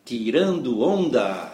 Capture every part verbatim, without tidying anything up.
Tirando Onda.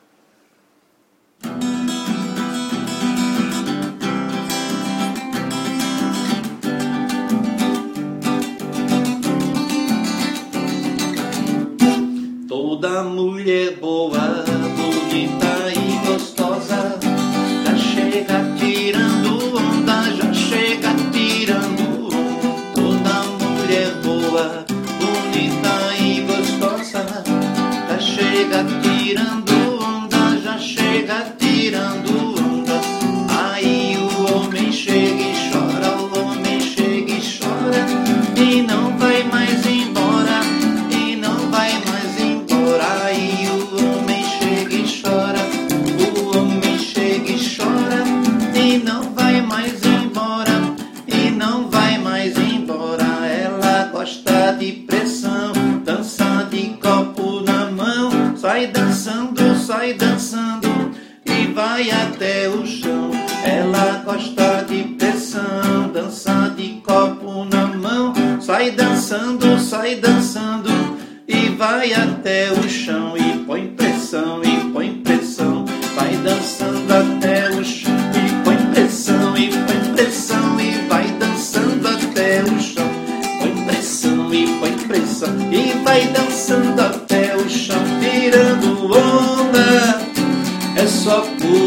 Toda mulher boa, bonita e gostosa já chega tirando onda, já chega tirando onda. Toda mulher boa, bonita e gostosa já chega tirando onda, já chega tirando onda. Aí o homem chega e chora, o homem chega e chora e não vai mais embora, e não vai mais embora. Aí o homem chega e chora, o homem chega e chora e não vai mais embora, e não vai mais embora. Ela gosta de pressão, dança de copo na mão, sai dançando, sai dançando e vai até o chão. Ela gosta de pressão, dança de copo na mão, sai dançando, sai dançando e vai até o chão. E põe pressão, e põe pressão, vai dançando até o chão. E põe pressão, e põe pressão e vai dançando até o chão. Põe pressão, e põe pressão e vai dançando até o chão. Tirando onda, é só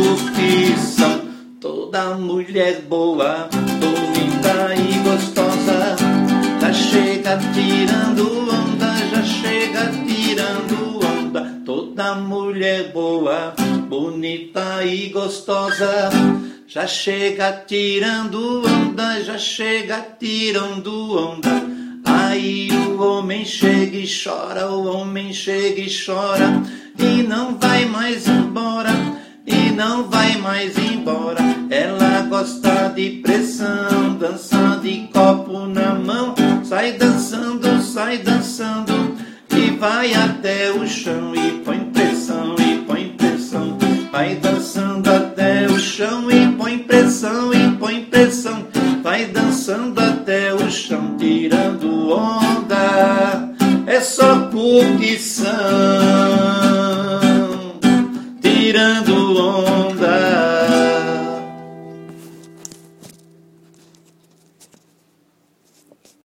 curtição. Toda mulher boa, bonita e gostosa já chega tirando onda, já chega tirando onda. Toda mulher boa, bonita e gostosa já chega tirando onda, já chega tirando onda. Aí o homem chega e chora, o homem chega e chora e não vai mais embora, e não vai mais embora. Ela gosta de pressão, dança de copo na mão, sai dançando, sai dançando e vai até o chão. E põe pressão, e põe pressão, vai dançando até o chão. E põe pressão, e põe pressão, vai dançando até o chão. Tirando onda, é só curtição.